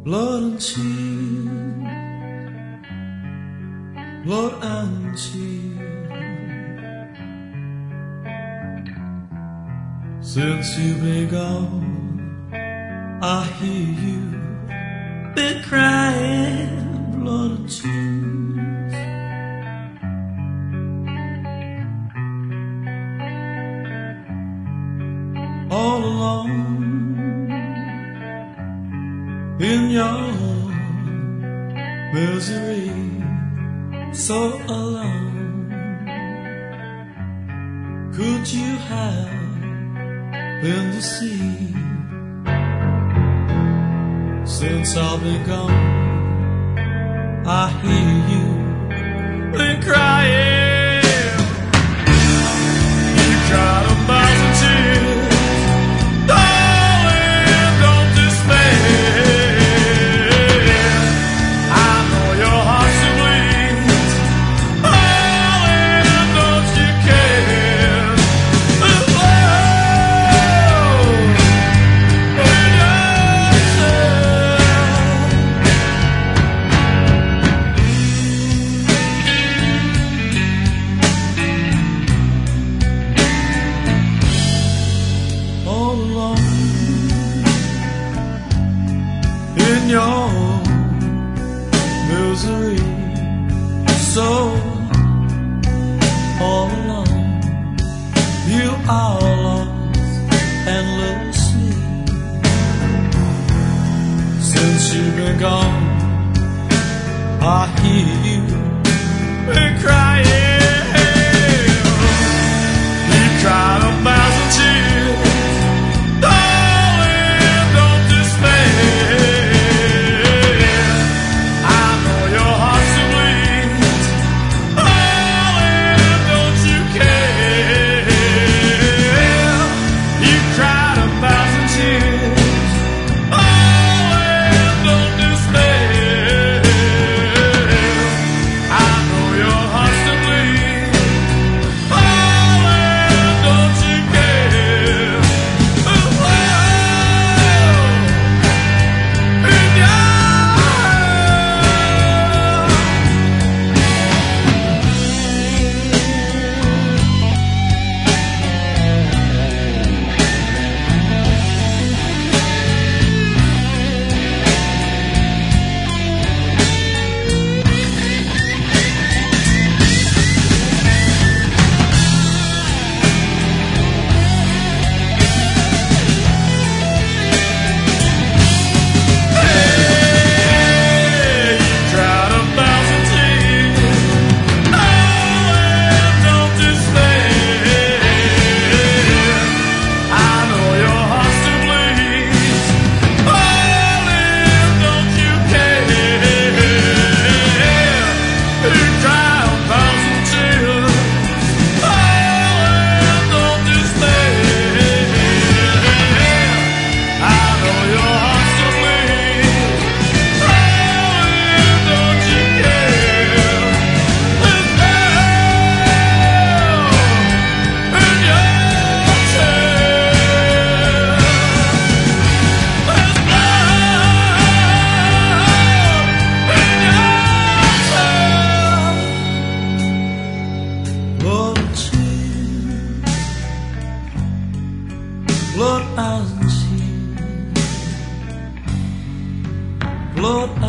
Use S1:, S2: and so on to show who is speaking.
S1: blood and tears, blood and tears. Since you've been gone, I hear you been crying, blood and tears. All alone in your misery, so alone. Could you have been to see? Since I've been gone, I hear you been crying. You cried a thousand tears. In your misery, so all alone, you are lost and little sleep. Since you've been gone, I hear you been crying. You cried a thousand tears. Blood and tears, blood